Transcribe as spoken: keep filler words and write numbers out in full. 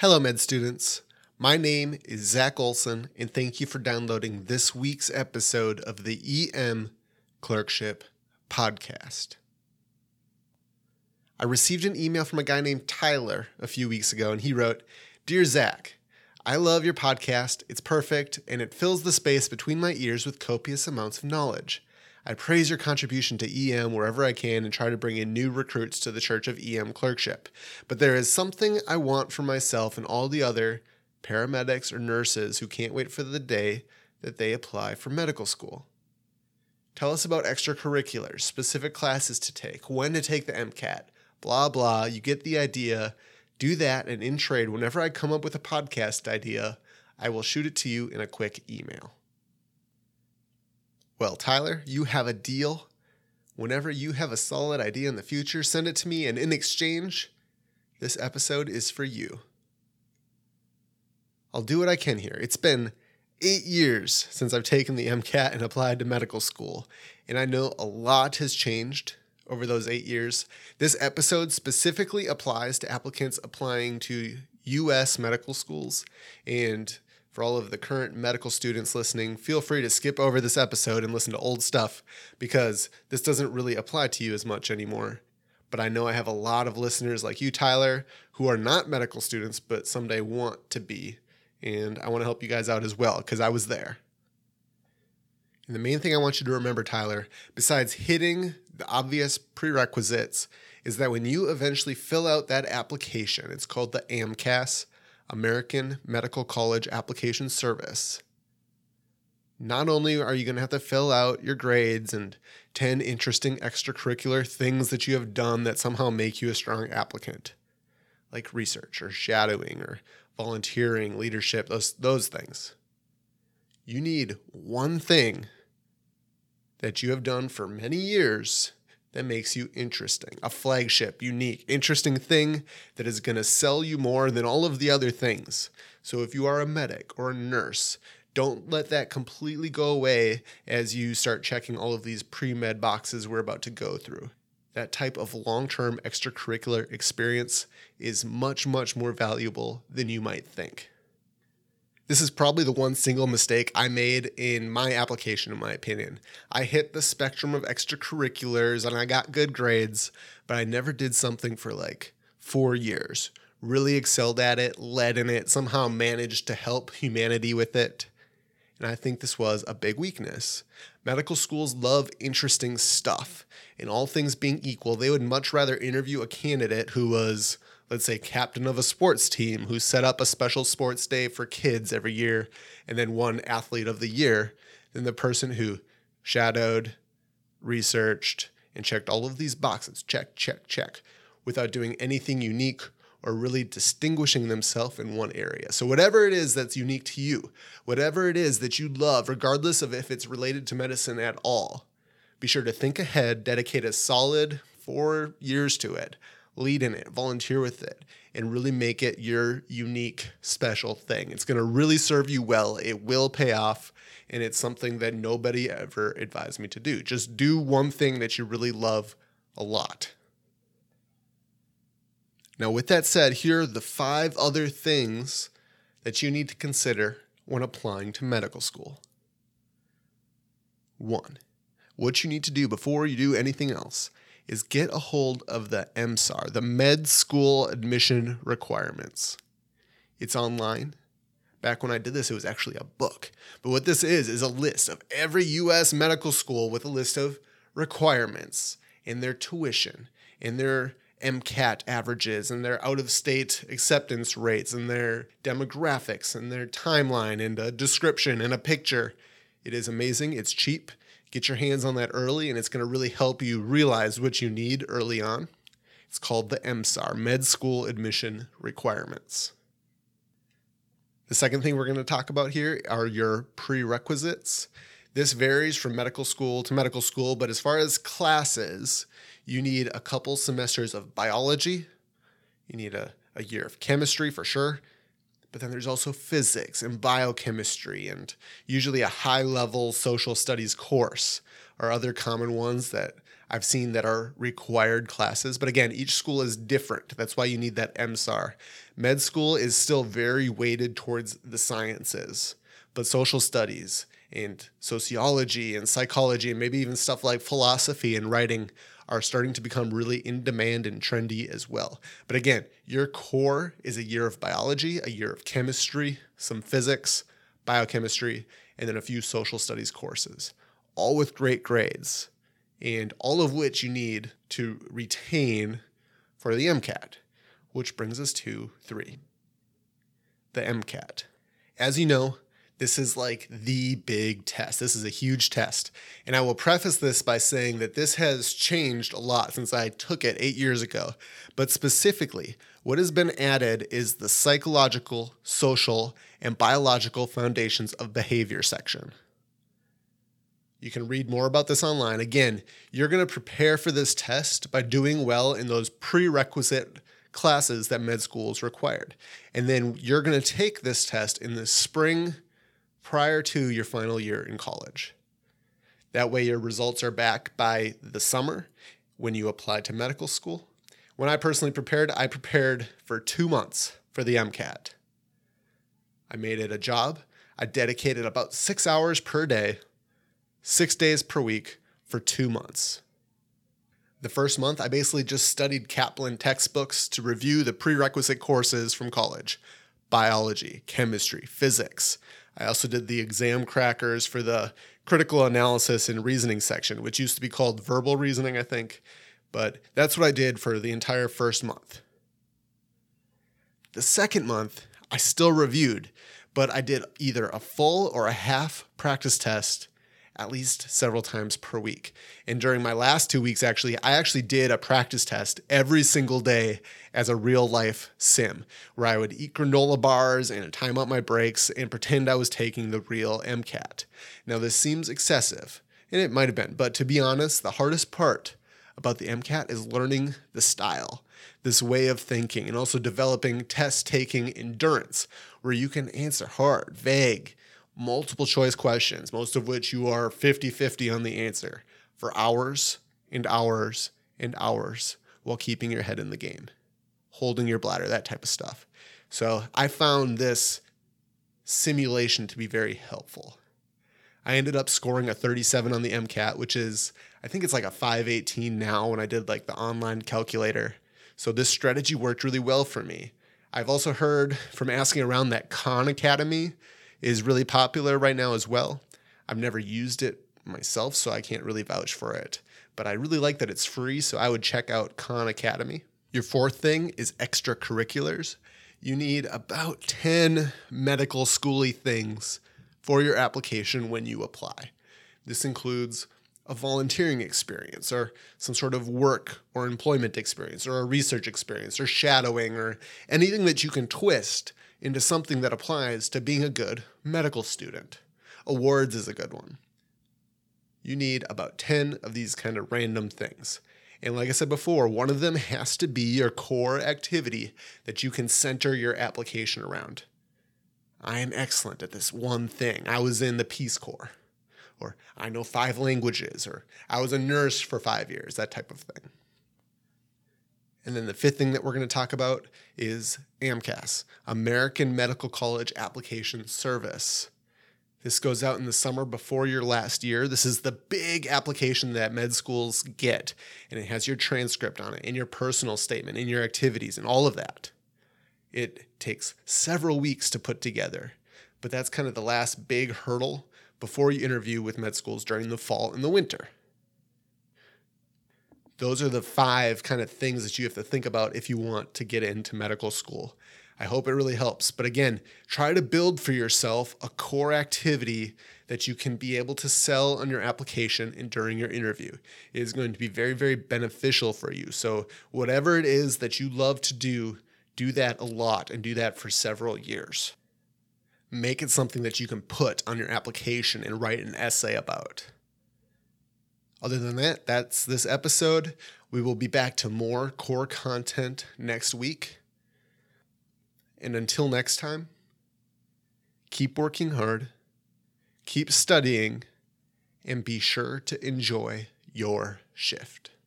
Hello, med students. My name is Zach Olson, and thank you for downloading this week's episode of the E M Clerkship Podcast. I received an email from a guy named Tyler a few weeks ago, and he wrote, "Dear Zach, I love your podcast. It's perfect, and it fills the space between my ears with copious amounts of knowledge. I praise your contribution to E M wherever I can and try to bring in new recruits to the Church of E M Clerkship. But there is something I want for myself and all the other paramedics or nurses who can't wait for the day that they apply for medical school. Tell us about extracurriculars, specific classes to take, when to take the MCAT, blah, blah. You get the idea. Do that, and in trade, whenever I come up with a podcast idea, I will shoot it to you in a quick email." Well, Tyler, you have a deal. Whenever you have a solid idea in the future, send it to me, and in exchange, this episode is for you. I'll do what I can here. It's been eight years since I've taken the MCAT and applied to medical school, and I know a lot has changed over those eight years. This episode specifically applies to applicants applying to U S medical schools, and for all of the current medical students listening, feel free to skip over this episode and listen to old stuff because this doesn't really apply to you as much anymore. But I know I have a lot of listeners like you, Tyler, who are not medical students but someday want to be, and I want to help you guys out as well because I was there. And the main thing I want you to remember, Tyler, besides hitting the obvious prerequisites, is that when you eventually fill out that application, it's called the AMCAS, American Medical College Application Service. Not only are you going to have to fill out your grades and ten interesting extracurricular things that you have done that somehow make you a strong applicant, like research or shadowing or volunteering, leadership, those, those things. You need one thing that you have done for many years that makes you interesting, a flagship, unique, interesting thing that is going to sell you more than all of the other things. So if you are a medic or a nurse, don't let that completely go away as you start checking all of these pre-med boxes we're about to go through. That type of long-term extracurricular experience is much, much more valuable than you might think. This is probably the one single mistake I made in my application, in my opinion. I hit the spectrum of extracurriculars and I got good grades, but I never did something for like four years. Really excelled at it, led in it, somehow managed to help humanity with it. And I think this was a big weakness. Medical schools love interesting stuff. And all things being equal, they would much rather interview a candidate who was, let's say, captain of a sports team who set up a special sports day for kids every year and then won athlete of the year than the person who shadowed, researched, and checked all of these boxes, check, check, check, without doing anything unique or really distinguishing themselves in one area. So whatever it is that's unique to you, whatever it is that you love, regardless of if it's related to medicine at all, be sure to think ahead, dedicate a solid four years to it, lead in it, volunteer with it, and really make it your unique, special thing. It's going to really serve you well. It will pay off, and it's something that nobody ever advised me to do. Just do one thing that you really love a lot. Now, with that said, here are the five other things that you need to consider when applying to medical school. One, what you need to do before you do anything else is get a hold of the M S A R, the Med School Admission Requirements. It's online. Back when I did this, it was actually a book. But what this is, is a list of every U S medical school with a list of requirements and their tuition and their MCAT averages and their out-of-state acceptance rates and their demographics and their timeline and a description and a picture. It is amazing. It's cheap. Get your hands on that early, and it's going to really help you realize what you need early on. It's called the M S A R, Med School Admission Requirements. The second thing we're going to talk about here are your prerequisites. This varies from medical school to medical school, but as far as classes, you need a couple semesters of biology. You need a, a year of chemistry for sure. But then there's also physics and biochemistry and usually a high-level social studies course are other common ones that I've seen that are required classes. But again, each school is different. That's why you need that M S A R. Med school is still very weighted towards the sciences, but social studies and sociology and psychology and maybe even stuff like philosophy and writing are starting to become really in demand and trendy as well. But again, your core is a year of biology, a year of chemistry, some physics, biochemistry, and then a few social studies courses, all with great grades, and all of which you need to retain for the MCAT, which brings us to three, the MCAT. As you know, this is like the big test. This is a huge test. And I will preface this by saying that this has changed a lot since I took it eight years ago. But specifically, what has been added is the psychological, social, and biological foundations of behavior section. You can read more about this online. Again, you're going to prepare for this test by doing well in those prerequisite classes that med school is required. And then you're going to take this test in the spring prior to your final year in college. That way your results are back by the summer when you apply to medical school. When I personally prepared, I prepared for two months for the MCAT. I made it a job. I dedicated about six hours per day, six days per week for two months. The first month, I basically just studied Kaplan textbooks to review the prerequisite courses from college: biology, chemistry, physics. I also did the exam crackers for the critical analysis and reasoning section, which used to be called verbal reasoning, I think. But that's what I did for the entire first month. The second month, I still reviewed, but I did either a full or a half practice test at least several times per week. And during my last two weeks, actually, I actually did a practice test every single day as a real life sim, where I would eat granola bars and time out my breaks and pretend I was taking the real MCAT. Now, this seems excessive, and it might have been, but to be honest, the hardest part about the MCAT is learning the style, this way of thinking, and also developing test-taking endurance, where you can answer hard, vague, multiple choice questions, most of which you are fifty-fifty on the answer, for hours and hours and hours while keeping your head in the game, holding your bladder, that type of stuff. So I found this simulation to be very helpful. I ended up scoring a thirty-seven on the MCAT, which is, I think it's like a five eighteen now when I did like the online calculator. So this strategy worked really well for me. I've also heard from asking around that Khan Academy is really popular right now as well. I've never used it myself, so I can't really vouch for it. But I really like that it's free, so I would check out Khan Academy. Your fourth thing is extracurriculars. You need about ten medical schooly things for your application when you apply. This includes a volunteering experience or some sort of work or employment experience or a research experience or shadowing or anything that you can twist into something that applies to being a good medical student. Awards is a good one. You need about ten of these kind of random things. And like I said before, one of them has to be your core activity that you can center your application around. I am excellent at this one thing. I was in the Peace Corps. Or I know five languages. Or I was a nurse for five years, that type of thing. And then the fifth thing that we're going to talk about is AMCAS, American Medical College Application Service. This goes out in the summer before your last year. This is the big application that med schools get, and it has your transcript on it and your personal statement and your activities and all of that. It takes several weeks to put together, but that's kind of the last big hurdle before you interview with med schools during the fall and the winter. Those are the five kind of things that you have to think about if you want to get into medical school. I hope it really helps. But again, try to build for yourself a core activity that you can be able to sell on your application and during your interview. It is going to be very, very beneficial for you. So whatever it is that you love to do, do that a lot and do that for several years. Make it something that you can put on your application and write an essay about. Other than that, that's this episode. We will be back to more core content next week. And until next time, keep working hard, keep studying, and be sure to enjoy your shift.